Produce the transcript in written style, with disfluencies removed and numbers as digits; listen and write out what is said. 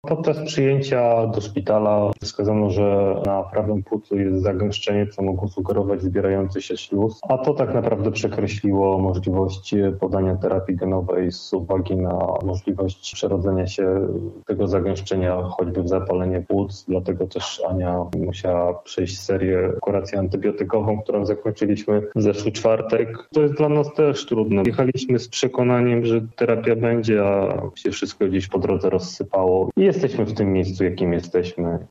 Podczas przyjęcia do szpitala wskazano, że na prawym płucu jest zagęszczenie, co mogło sugerować zbierający się śluz, a to tak naprawdę przekreśliło możliwość podania terapii genowej z uwagi na możliwość przerodzenia się tego zagęszczenia choćby w zapalenie płuc. Dlatego też Ania musiała przejść serię kuracji antybiotykową, którą zakończyliśmy w zeszły czwartek. To jest dla nas też trudne. Jechaliśmy z przekonaniem, że terapia będzie, a się wszystko gdzieś po drodze rozsypało. I jesteśmy w tym miejscu, jakim jesteśmy.